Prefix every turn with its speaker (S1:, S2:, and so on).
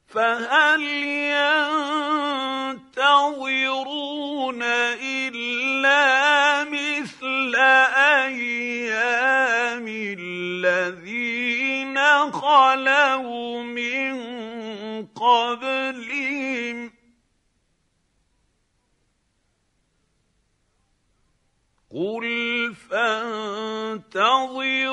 S1: فهل ينتظرون إلا مثل أيام الذين خلوا من قبلهم قل فانتظروا